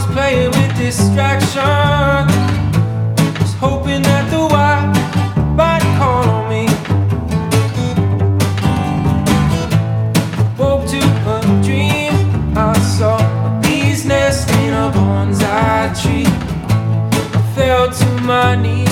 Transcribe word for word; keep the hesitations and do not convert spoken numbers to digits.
playing with distraction, was hoping that the wild might call on me. Woke to a dream, I saw a bee's nest in a bonsai tree. I fell to my knees